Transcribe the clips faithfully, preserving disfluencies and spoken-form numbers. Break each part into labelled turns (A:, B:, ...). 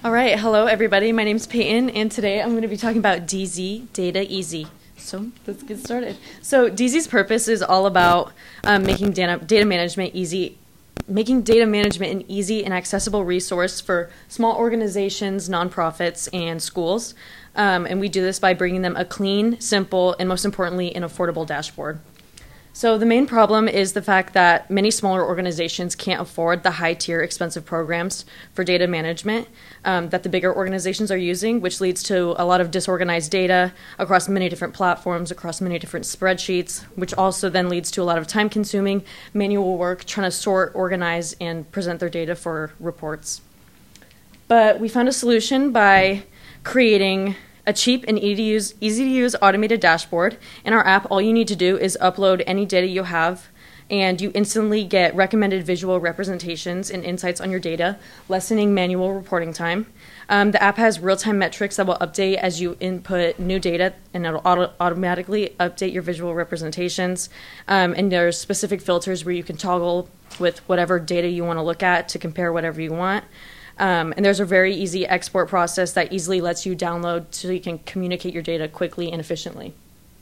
A: All right, hello everybody. My name's Peyton, and today I'm going to be talking about D Z, Data Easy. So let's get started. So D Z's purpose is all about um, making data, data management easy, making data management an easy and accessible resource for small organizations, nonprofits, and schools. Um, and we do this by bringing them a clean, simple, and most importantly, an affordable dashboard. So the main problem is the fact that many smaller organizations can't afford the high-tier expensive programs for data management um, that the bigger organizations are using, which leads to a lot of disorganized data across many different platforms, across many different spreadsheets, which also then leads to a lot of time-consuming manual work trying to sort, organize, and present their data for reports. But we found a solution by creating a cheap and easy to use, easy to use automated dashboard. In our app, all you need to do is upload any data you have, and you instantly get recommended visual representations and insights on your data, lessening manual reporting time. Um, the app has real-time metrics that will update as you input new data, and it'll auto automatically update your visual representations. Um, and there's specific filters where you can toggle with whatever data you want to look at to compare whatever you want. Um, and there's a very easy export process that easily lets you download so you can communicate your data quickly and efficiently.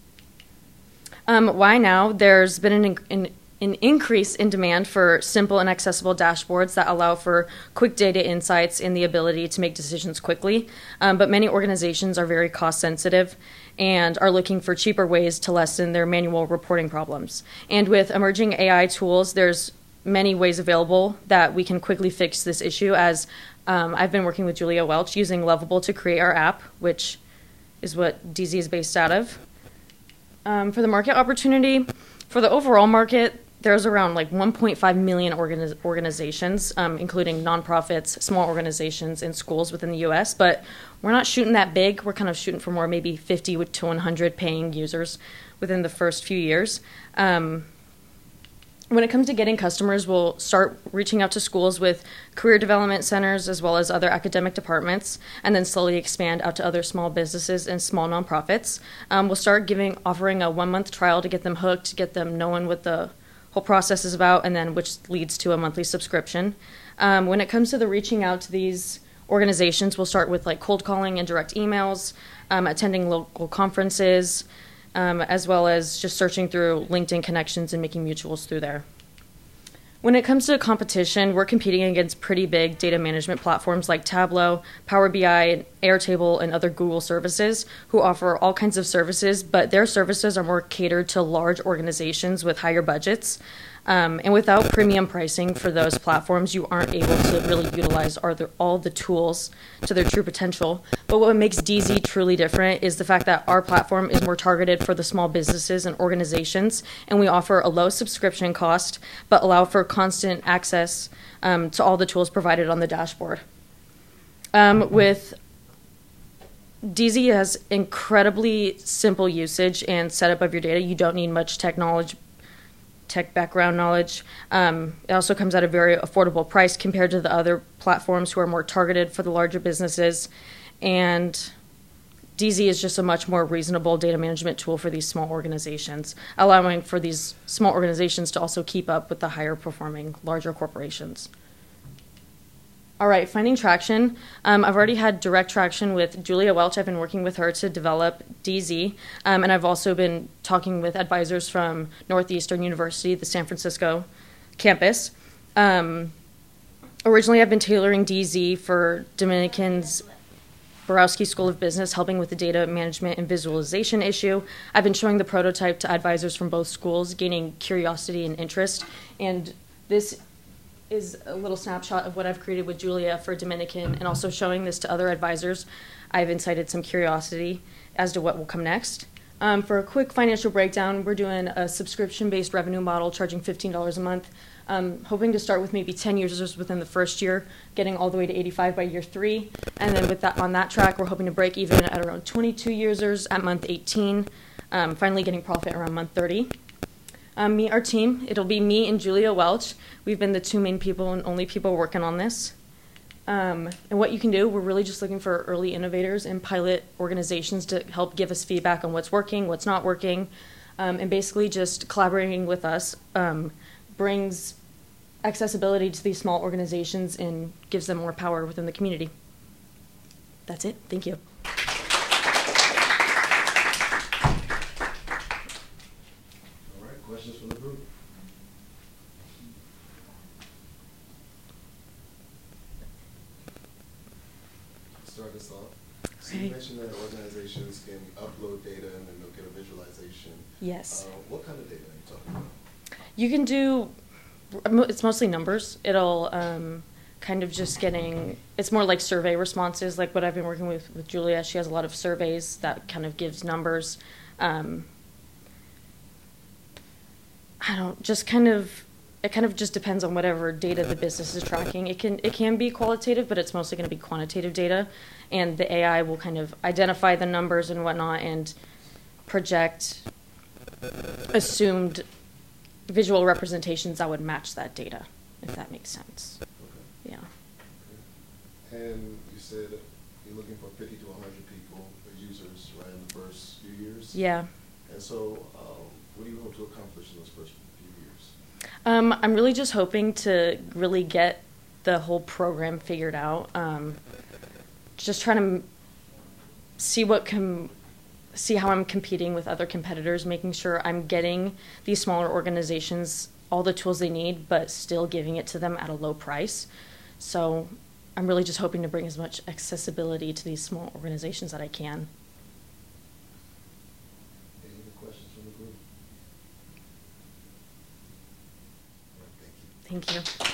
A: Um, why now? There's been an, an, an increase in demand for simple and accessible dashboards that allow for quick data insights and the ability to make decisions quickly. Um, but many organizations are very cost sensitive and are looking for cheaper ways to lessen their manual reporting problems. And with emerging A I tools, there's many ways available that we can quickly fix this issue, as um, I've been working with Julia Welch using Lovable to create our app, which is what D Z is based out of. Um, for the market opportunity, for the overall market, there's around like one point five million organiz organizations, um, including nonprofits, small organizations, and schools within the U S, but we're not shooting that big. We're kind of shooting for more, maybe fifty to one hundred paying users within the first few years. Um, When it comes to getting customers, we'll start reaching out to schools with career development centers as well as other academic departments, and then slowly expand out to other small businesses and small nonprofits. Um, we'll start giving, offering a one-month trial to get them hooked, to get them knowing what the whole process is about, and then which leads to a monthly subscription. Um, when it comes to the reaching out to these organizations, we'll start with like cold calling and direct emails, um, attending local conferences, Um, as well as just searching through LinkedIn connections and making mutuals through there. When it comes to competition, we're competing against pretty big data management platforms like Tableau, Power B I, Airtable, and other Google services who offer all kinds of services, but their services are more catered to large organizations with higher budgets. Um, and without premium pricing for those platforms, you aren't able to really utilize all the tools to their true potential. But what makes D Z truly different is the fact that our platform is more targeted for the small businesses and organizations, and we offer a low subscription cost, but allow for constant access um, to all the tools provided on the dashboard. Um, with D Z has incredibly simple usage and setup of your data. You don't need much technology tech background knowledge. Um, it also comes at a very affordable price compared to the other platforms who are more targeted for the larger businesses. And D Z is just a much more reasonable data management tool for these small organizations, allowing for these small organizations to also keep up with the higher performing larger corporations. All right, finding traction. Um, I've already had direct traction with Julia Welch. I've been working with her to develop D Z, um, and I've also been talking with advisors from Northeastern University, the San Francisco campus. Um, originally, I've been tailoring D Z for Dominican's Borowski School of Business, helping with the data management and visualization issue. I've been showing the prototype to advisors from both schools, gaining curiosity and interest, and this is a little snapshot of what I've created with Julia for Dominican, and also showing this to other advisors. I've incited some curiosity as to what will come next. Um, for a quick financial breakdown, we're doing a subscription-based revenue model, charging fifteen dollars a month, um, hoping to start with maybe ten users within the first year, getting all the way to eighty-five by year three, and then with that on that track, we're hoping to break even at around twenty-two users at month eighteen, um, finally getting profit around month thirty. Um, meet our team. It'll be me and Julia Welch. We've been the two main people and only people working on this. Um, and what you can do, we're really just looking for early innovators and pilot organizations to help give us feedback on what's working, what's not working, um, and basically just collaborating with us um, brings accessibility to these small organizations and gives them more power within the community. that's it. Thank you.
B: All right, questions from the group? Start this off. So you
A: Right.
B: mentioned that organizations can upload data and then they'll get a visualization.
A: Yes.
B: Uh, what kind of data are you talking about?
A: You can do, it's mostly numbers. It'll um, kind of just getting, it's more like survey responses, like what I've been working with with Julia. She has a lot of surveys that kind of gives numbers. Um, I don't, just kind of, it kind of just depends on whatever data the business is tracking. It can, it can be qualitative, but it's mostly going to be quantitative data. And the A I will kind of identify the numbers and whatnot and project assumed visual representations that would match that data, if that makes sense.
B: Okay.
A: Yeah.
B: Okay. And you said you're looking for fifty to one hundred people, or users, right, in the first few years?
A: Yeah.
B: And so um, what do you hope to accomplish in those first few years?
A: Um, I'm really just hoping to really get the whole program figured out. Um, just trying to m- see what can, see how I'm competing with other competitors, making sure I'm getting these smaller organizations all the tools they need, but still giving it to them at a low price. So I'm really just hoping to bring as much accessibility to these small organizations that I can.
B: Any other questions from the group? All right, thank you.
A: Thank you.